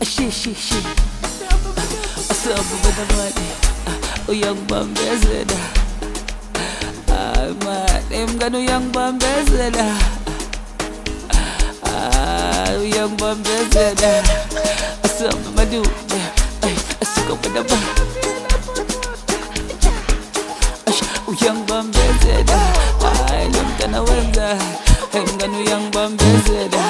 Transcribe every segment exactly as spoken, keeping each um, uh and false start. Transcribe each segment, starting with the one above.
She, she, she. Asambu banamani. Uyangibambezela. Ay man, emngane uyangibambezela. Ay uyangibambezela. Asambu madume. Ay asuka banamani. Uyangibambezela. Ay lo mntana wenza. Emngane uyangibambezela.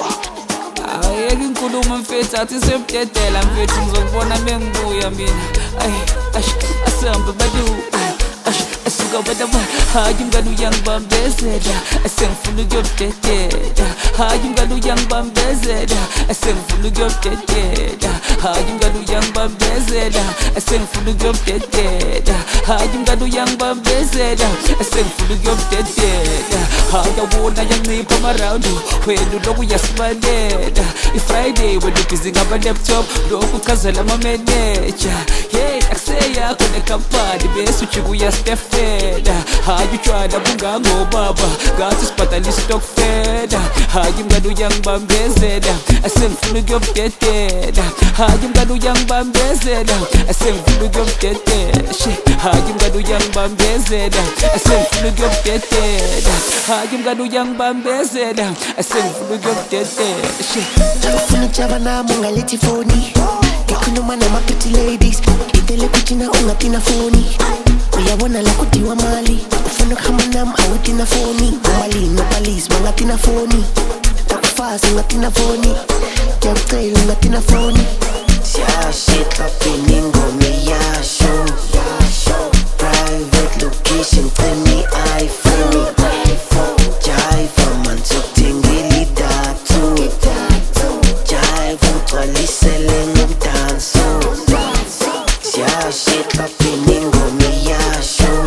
Ayeke inkulumo mfethu athi sebudedela mfethu ngizokubona mengibuya mina. Ay ash asambe badu. Ash asuka badaba. Hayi mngane uyangibambezela. Asengifuna ukuyobudedela. Hayi mngane uyangibambezela. Asengifuna ukuyobudedela. Hayi mngane uyangibambezela. Asengifuna ukuyobudedela. Hayi mngane uyangibambezela. Asengifuna ukuyobudedela. Hayi awona yancipha amaraundi. Wena lokhu uyasibalela. I-Friday wena ubhizi ngama-laptop. Lokhu uchazela ama-manager. Hey akuseyakho nekhampani bese ujike uyastefela. Hayi utshwala bungangobaba ngathi sibhadala istokfela. Hayi mngane uyangibambezela. Asengifuna ukuyobudedela. Hayi mngane uyangibambezela. Asengifuna ukuyobudedela. Hayi mngane uyangibambezela. Asengifuna ukuyobudedela. Hayi mngane uyangibambezela. Asengifuna ukuyobudedela. Ufuna ujaba nami ungalethi foni. Ngikhuluma nama-pretty ladies. Ngidele kuthina ungathina foni. Uyabona la kudiwa mali. Ufuna ukuhamba nami awuthina foni. Umali nobalisi bangathina foni. Takufazi ungathina foni. Ngiyakucela ungathina foni. Siyashe clubbing ingoma yasho. Private location tell me iPhone. Jive man sokudingela idathu. Jive ugcwalisele ngomdanso. Siyashe clubbing ingoma yasho.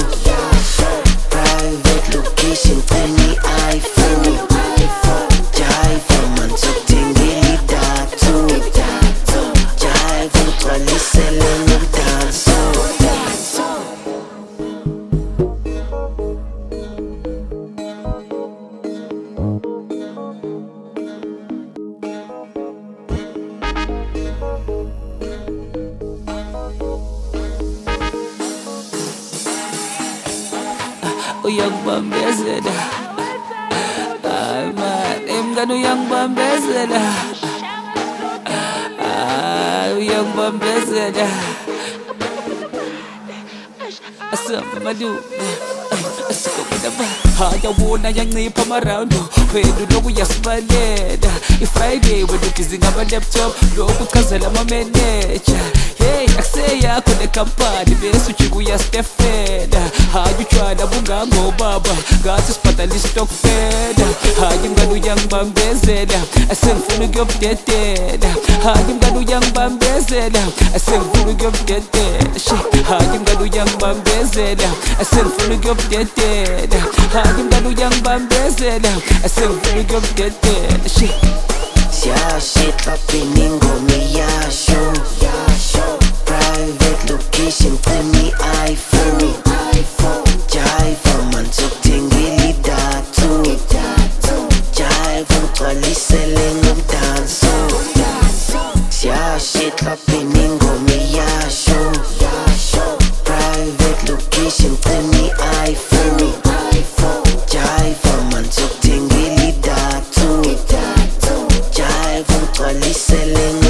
Private location tell me iPhone. Jive man sokudingela idathu. Jive ugcwalisele ngomdanso. Uyangibambezela. Ay man, emngane uyangibambezela. Ay uyangibambezela. Asambe madume. Asuka badaba. Hayi awona yancipha amaraundi. Wena lokhu uyasibalela. I-Friday wena ubhizi ngama-laptop. Lokhu uchazela ama-manager. Hey akuseyakho nekhampani bese ujike uyastefela. Hayi utshwala bungangobaba ngathi sibhadala istokfela. Hayi mngane uyangibambezela. Asengifuna ukuyobudedela. Hayi mngane uyangibambezela. Asengifuna ukuyobudedela. Hayi mngane uyangibambezela. Asengifuna ukuyobudedela. Hayi mngane uyangibambezela. Asengifuna ukuyobudedela. Siyashe clubbing ingoma yasho. Private location tell me iPhone. Jive man sokudingela idathu. Jive ugcwalisele ngomdanso. Siyashe clubbing ingoma yasho. Private location tell me iPhone. Jive man sokudingela idathu. Jive ugcwalisele ngomdanso.